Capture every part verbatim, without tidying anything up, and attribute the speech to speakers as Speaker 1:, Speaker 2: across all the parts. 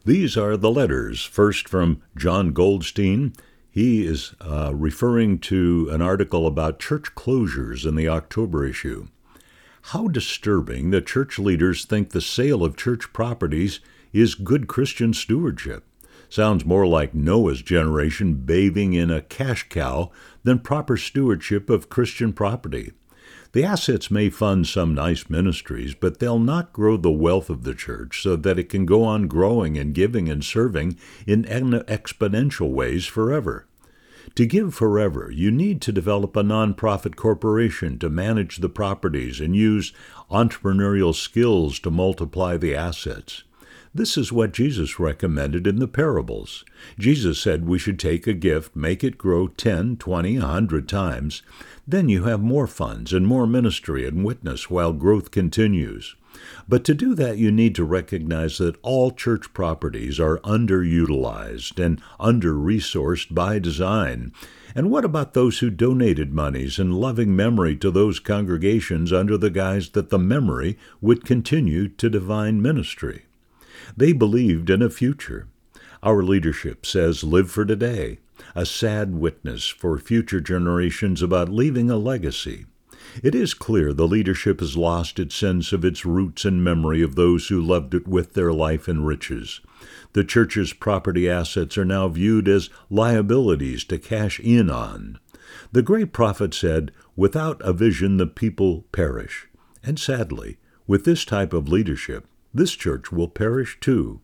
Speaker 1: These are the letters, first from John Goldstein. He is uh, referring to an article about church closures in the October issue. How disturbing that church leaders think the sale of church properties is good Christian stewardship. Sounds more like Noah's generation bathing in a cash cow than proper stewardship of Christian property. The assets may fund some nice ministries, but they'll not grow the wealth of the church so that it can go on growing and giving and serving in exponential ways forever. To give forever, you need to develop a nonprofit corporation to manage the properties and use entrepreneurial skills to multiply the assets. This is what Jesus recommended in the parables. Jesus said we should take a gift, make it grow ten, twenty, a hundred times. Then you have more funds and more ministry and witness while growth continues. But to do that, you need to recognize that all church properties are underutilized and under-resourced by design. And what about those who donated monies in loving memory to those congregations under the guise that the memory would continue to divine ministry? They believed in a future. Our leadership says live for today, a sad witness for future generations about leaving a legacy. It is clear the leadership has lost its sense of its roots and memory of those who loved it with their life and riches. The church's property assets are now viewed as liabilities to cash in on. The great prophet said, "Without a vision the people perish." And sadly, with this type of leadership, this church will perish too.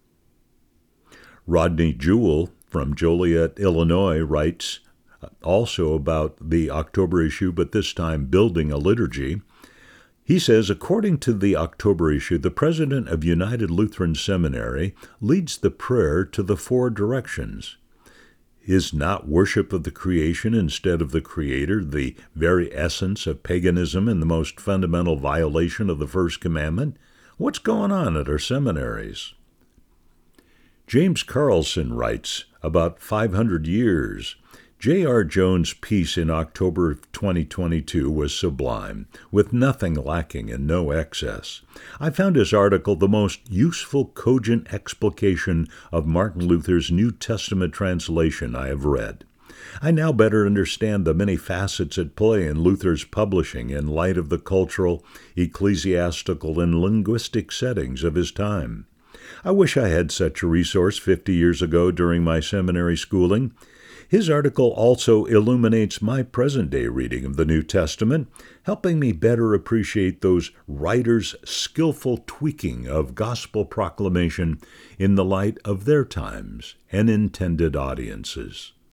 Speaker 1: Rodney Jewell from Joliet, Illinois, writes also about the October issue, but this time building a liturgy. He says, according to the October issue, the president of United Lutheran Seminary leads the prayer to the four directions. Is not worship of the creation instead of the Creator the very essence of paganism and the most fundamental violation of the first commandment? What's going on at our seminaries? James Carlson writes, about five hundred years, J R Jones' piece in October of twenty twenty-two was sublime, with nothing lacking and no excess. I found his article the most useful, cogent explication of Martin Luther's New Testament translation I have read. I now better understand the many facets at play in Luther's publishing in light of the cultural, ecclesiastical, and linguistic settings of his time. I wish I had such a resource fifty years ago during my seminary schooling. His article also illuminates my present-day reading of the New Testament, helping me better appreciate those writers' skillful tweaking of gospel proclamation in the light of their times and intended audiences.